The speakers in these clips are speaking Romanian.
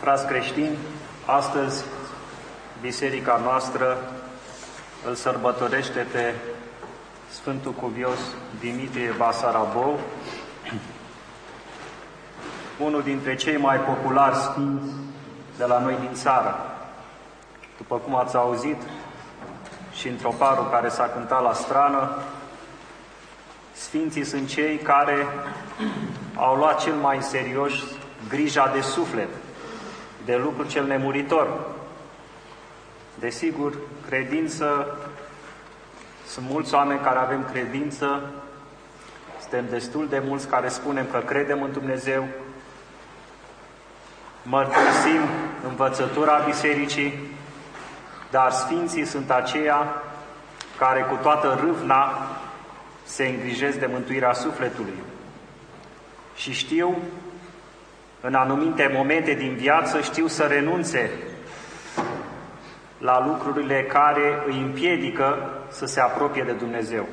Frați creștini, astăzi biserica noastră îl sărbătorește pe Sfântul Cuvios Dimitrie Basarabov, unul dintre cei mai populari sfinți de la noi din țară. După cum ați auzit și în troparul care s-a cântat la strană, sfinții sunt cei care au luat cel mai în serios grija de suflet, de lucru cel nemuritor. Desigur, credință, sunt mulți oameni care avem credință, suntem destul de mulți care spunem că credem în Dumnezeu, mărturisim învățătura bisericii, dar sfinții sunt aceia care cu toată râvna se îngrijesc de mântuirea sufletului și știu, în anumite momente din viață, știu să renunțe la lucrurile care îi împiedică să se apropie de Dumnezeu.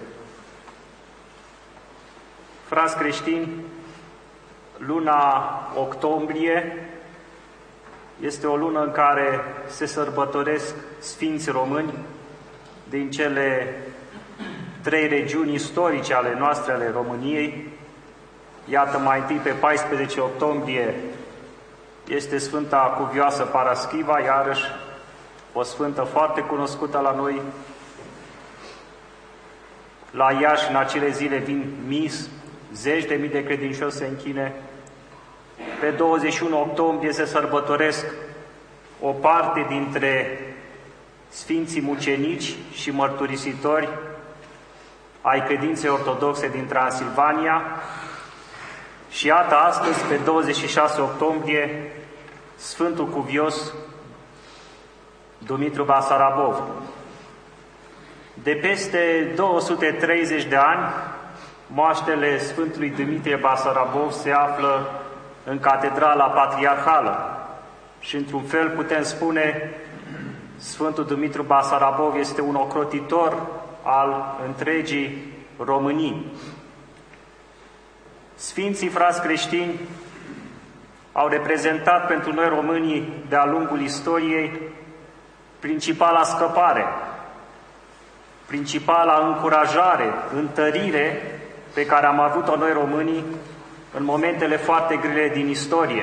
Frați creștini, luna octombrie este o lună în care se sărbătoresc sfinți români din cele 3 regiuni istorice ale noastre, ale României. Iată, mai întâi pe 14 octombrie este Sfânta Cuvioasă Paraschiva, iarăși o sfântă foarte cunoscută la noi. La Iași, în acele zile, vin mii, zeci de mii de credincioși se închine. Pe 21 octombrie se sărbătoresc o parte dintre sfinții mucenici și mărturisitori ai credinței ortodoxe din Transilvania. Și iată, astăzi, pe 26 octombrie, Sfântul Cuvios Dumitru Basarabov. De peste 230 de ani, moaștele Sfântului Dimitrie Basarabov se află în Catedrala Patriarhală și, într-un fel, putem spune, Sfântul Dumitru Basarabov este un ocrotitor al întregii Românii. Sfinții frați creștini au reprezentat pentru noi românii de-a lungul istoriei principala scăpare, principala încurajare, întărire pe care am avut-o noi românii în momentele foarte grele din istorie.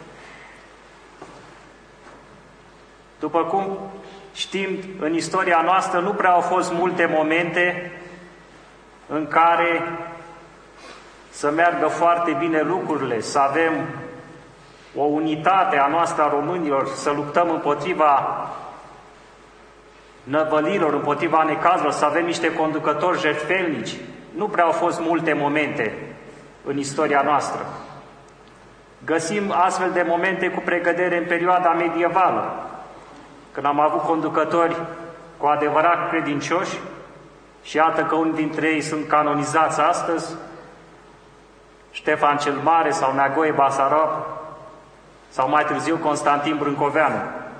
După cum știm, în istoria noastră nu prea au fost multe momente în care să meargă foarte bine lucrurile, să avem o unitate a noastră a românilor, să luptăm împotriva năvălilor, împotriva necazurilor, să avem niște conducători jertfelnici. Nu prea au fost multe momente în istoria noastră. Găsim astfel de momente cu precădere în perioada medievală, când am avut conducători cu adevărat credincioși și iată că unii dintre ei sunt canonizați astăzi, Ștefan cel Mare sau Neagoe Basarab sau mai târziu Constantin Brâncoveanu.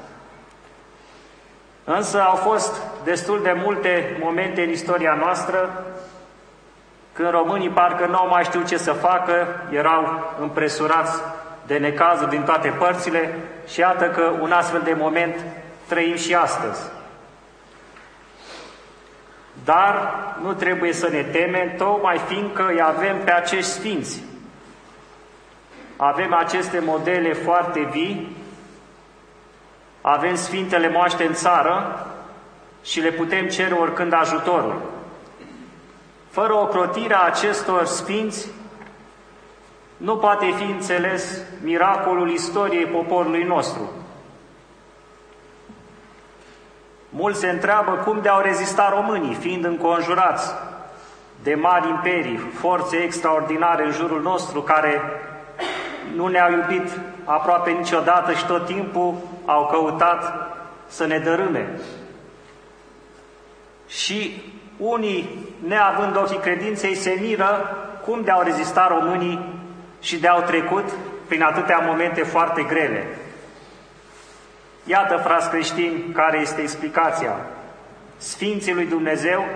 Însă au fost destul de multe momente în istoria noastră când românii parcă nu au mai știut ce să facă, erau împresurați de necazuri din toate părțile și iată că un astfel de moment trăim și astăzi. Dar nu trebuie să ne temem, tocmai fiindcă îi avem pe acești sfinți. Avem aceste modele foarte vii, avem Sfintele Moaște în țară și le putem cere oricând ajutorul. Fără ocrotirea acestor sfinți, nu poate fi înțeles miracolul istoriei poporului nostru. Mulți se întreabă cum de-au rezistat românii, fiind înconjurați de mari imperii, forțe extraordinare în jurul nostru, care nu ne-au iubit aproape niciodată și tot timpul au căutat să ne dărâme. Și unii, neavând ochii credinței, se miră cum de-au rezistat românii și de-au trecut prin atâtea momente foarte grele. Iată, frați creștini, care este explicația. Sfinții lui Dumnezeu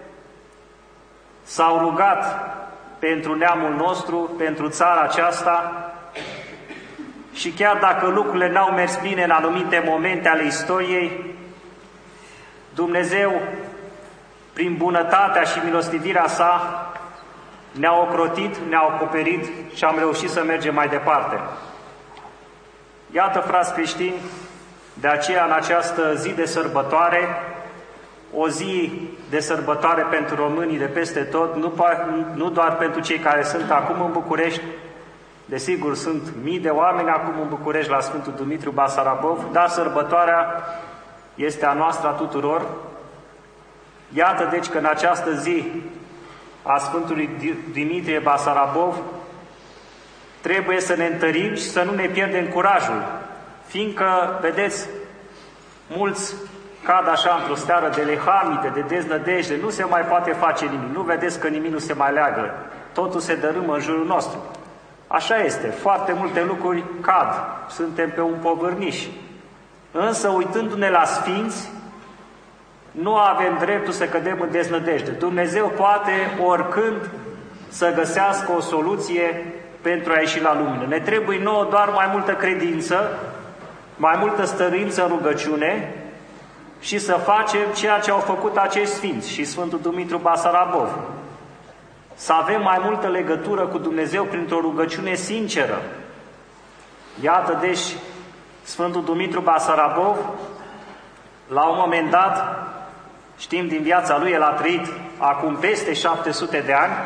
s-au rugat pentru neamul nostru, pentru țara aceasta, Și chiar dacă lucrurile n-au mers bine în anumite momente ale istoriei, Dumnezeu, prin bunătatea și milostivirea sa, ne-a ocrotit, ne-a acoperit și am reușit să mergem mai departe. Iată, frați creștini, de aceea în această zi de sărbătoare, o zi de sărbătoare pentru românii de peste tot, nu doar pentru cei care sunt acum în București, desigur sunt mii de oameni acum în București la Sfântul Dumitru Basarabov, dar sărbătoarea este a noastră a tuturor. Iată deci că în această zi a Sfântului Dimitrie Basarabov trebuie să ne întărim și să nu ne pierdem curajul, fiindcă, vedeți, mulți cad așa într-o steară de lehamite, de deznădejde, nu se mai poate face nimic, nu vedeți că nimic nu se mai leagă, totul se dărâmă în jurul nostru. Așa este, foarte multe lucruri cad, suntem pe un povârniș. Însă, uitându-ne la sfinți, nu avem dreptul să cădem în deznădejde. Dumnezeu poate oricând să găsească o soluție pentru a ieși la lumină. Ne trebuie nouă doar mai multă credință, mai multă stăruință în rugăciune și să facem ceea ce au făcut acești sfinți și Sfântul Dumitru Basarabov. Să avem mai multă legătură cu Dumnezeu printr-o rugăciune sinceră. Iată, deci, Sfântul Dumitru Basarabov, la un moment dat, știm din viața lui, el a trăit acum peste 700 de ani,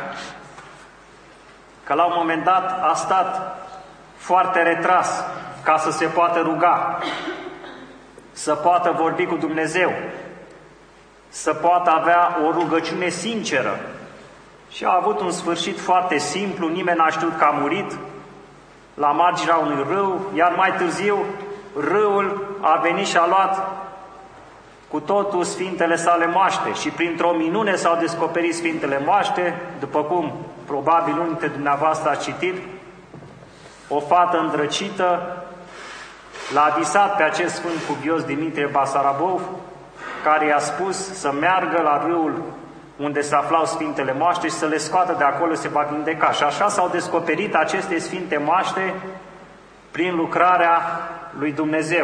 că la un moment dat a stat foarte retras ca să se poată ruga, să poată vorbi cu Dumnezeu, să poată avea o rugăciune sinceră. Și a avut un sfârșit foarte simplu, nimeni n-a știut că a murit la marginea unui râu, iar mai târziu râul a venit și a luat cu totul Sfintele sale moaște și printr-o minune s-au descoperit Sfintele moaște, după cum probabil unii dintre dumneavoastră ați citit, o fată îndrăcită l-a visat pe acest sfânt cuvios Dimitrie Basarabov, care i-a spus să meargă la râul unde se aflau Sfintele moaște și să le scoată de acolo, se va vindeca. Și așa s-au descoperit aceste Sfinte moaște prin lucrarea lui Dumnezeu.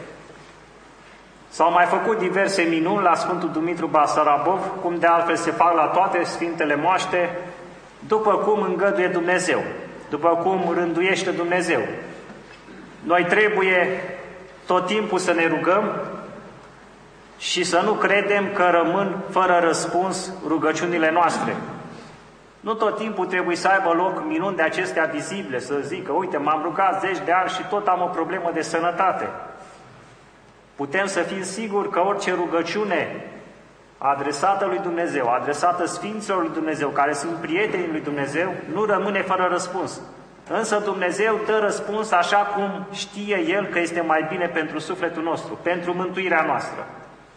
S-au mai făcut diverse minuni la Sfântul Dumitru Basarabov, cum de altfel se fac la toate Sfintele moaște, după cum îngăduie Dumnezeu, după cum rânduiește Dumnezeu. Noi trebuie tot timpul să ne rugăm și să nu credem că rămân fără răspuns rugăciunile noastre. Nu tot timpul trebuie să aibă loc minuni de acestea vizibile, să zică, uite, m-am rugat 10 de ani și tot am o problemă de sănătate. Putem să fim siguri că orice rugăciune adresată lui Dumnezeu, adresată Sfinților lui Dumnezeu, care sunt prietenii lui Dumnezeu, nu rămâne fără răspuns. Însă Dumnezeu dă răspuns așa cum știe El că este mai bine pentru sufletul nostru, pentru mântuirea noastră.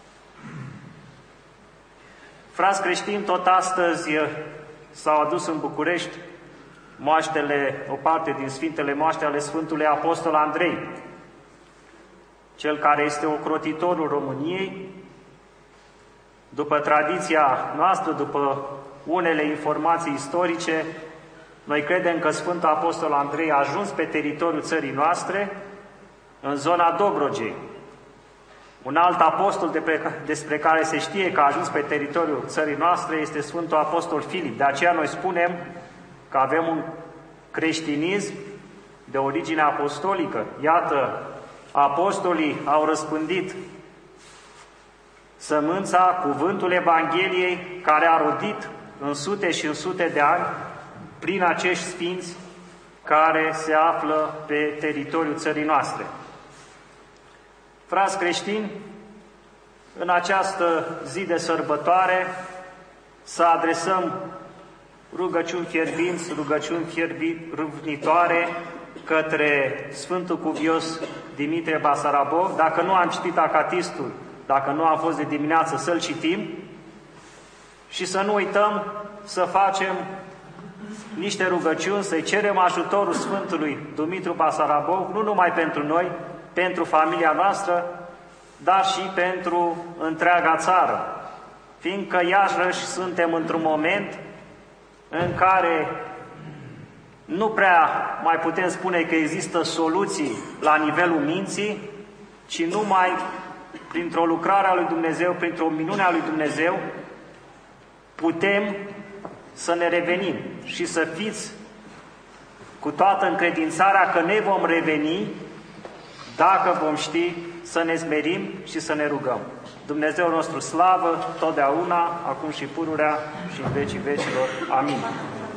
Frați creștini, tot astăzi s-au adus în București moaștele, o parte din Sfintele moaște ale Sfântului Apostol Andrei, cel care este ocrotitorul României. După tradiția noastră, după unele informații istorice, noi credem că Sfântul Apostol Andrei a ajuns pe teritoriul țării noastre, în zona Dobrogei. Un alt apostol despre care se știe că a ajuns pe teritoriul țării noastre este Sfântul Apostol Filip. De aceea noi spunem că avem un creștinism de origine apostolică. Iată, apostolii au răspândit sămânța, cuvântul Evangheliei, care a rodit în sute și în sute de ani prin acești sfinți care se află pe teritoriul țării noastre. Frați creștini, în această zi de sărbătoare să adresăm rugăciuni fierbinți, rugăciuni râvnitoare către Sfântul Cuvios Dimitrie Basarabov. Dacă nu am citit acatistul, dacă nu am fost de dimineață, să-l citim și să nu uităm să facem niște rugăciuni, să-i cerem ajutorul Sfântului Dumitru Basarabov, nu numai pentru noi, pentru familia noastră, dar și pentru întreaga țară, fiindcă iarăși suntem într-un moment în care Nu prea mai putem spune că există soluții la nivelul minții, ci numai printr-o lucrare a lui Dumnezeu, printr-o minune a lui Dumnezeu, putem să ne revenim și să fiți cu toată încredințarea că ne vom reveni dacă vom ști să ne smerim și să ne rugăm. Dumnezeu nostru slavă, totdeauna, acum și pururea și în vecii vecilor. Amin.